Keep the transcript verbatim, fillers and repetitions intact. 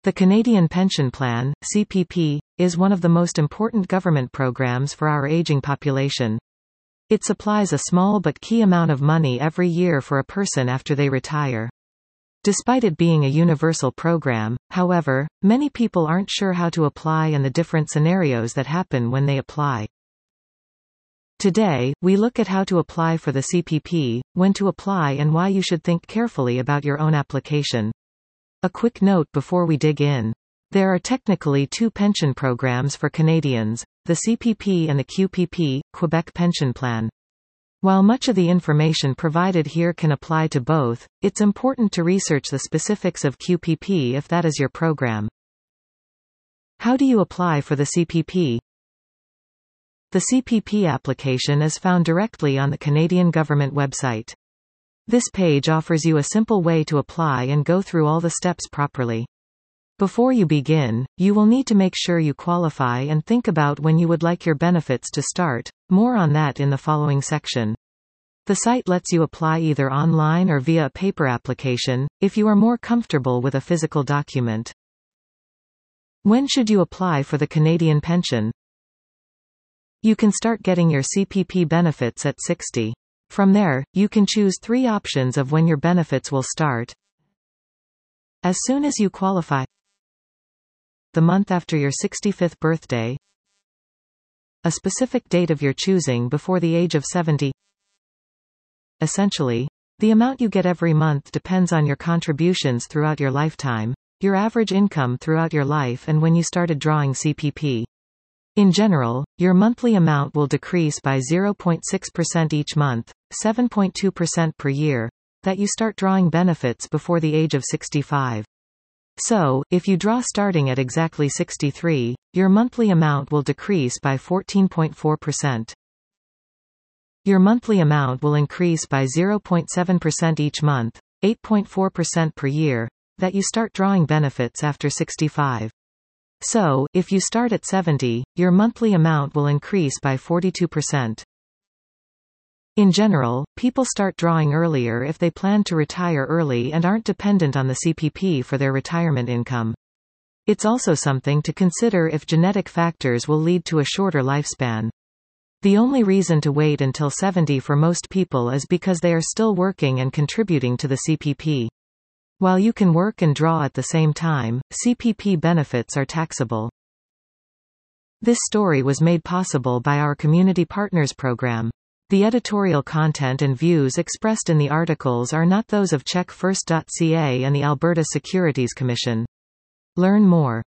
The Canadian Pension Plan, C P P, is one of the most important government programs for our aging population. It supplies a small but key amount of money every year for a person after they retire. Despite it being a universal program, however, many people aren't sure how to apply and the different scenarios that happen when they apply. Today, we look at how to apply for the C P P, when to apply and why you should think carefully about your own application. A quick note before we dig in. There are technically two pension programs for Canadians, the C P P and the Q P P, Quebec Pension Plan. While much of the information provided here can apply to both, it's important to research the specifics of Q P P if that is your program. How do you apply for the C P P? The C P P application is found directly on the Canadian government website. This page offers you a simple way to apply and go through all the steps properly. Before you begin, you will need to make sure you qualify and think about when you would like your benefits to start. More on that in the following section. The site lets you apply either online or via a paper application, if you are more comfortable with a physical document. When should you apply for the Canadian pension? You can start getting your C P P benefits at sixty. From there, you can choose three options of when your benefits will start. As soon as you qualify, the month after your sixty-fifth birthday, a specific date of your choosing before the age of seventy. Essentially, the amount you get every month depends on your contributions throughout your lifetime, your average income throughout your life and when you started drawing C P P. In general, your monthly amount will decrease by zero point six percent each month, seven point two percent per year, that you start drawing benefits before the age of sixty-five. So, if you draw starting at exactly sixty-three, your monthly amount will decrease by fourteen point four percent. Your monthly amount will increase by zero point seven percent each month, eight point four percent per year, that you start drawing benefits after sixty-five. So, if you start at seventy, your monthly amount will increase by forty-two percent. In general, people start drawing earlier if they plan to retire early and aren't dependent on the C P P for their retirement income. It's also something to consider if genetic factors will lead to a shorter lifespan. The only reason to wait until seventy for most people is because they are still working and contributing to the C P P. While you can work and draw at the same time, C P P benefits are taxable. This story was made possible by our Community Partners program. The editorial content and views expressed in the articles are not those of check first dot C A and the Alberta Securities Commission. Learn more.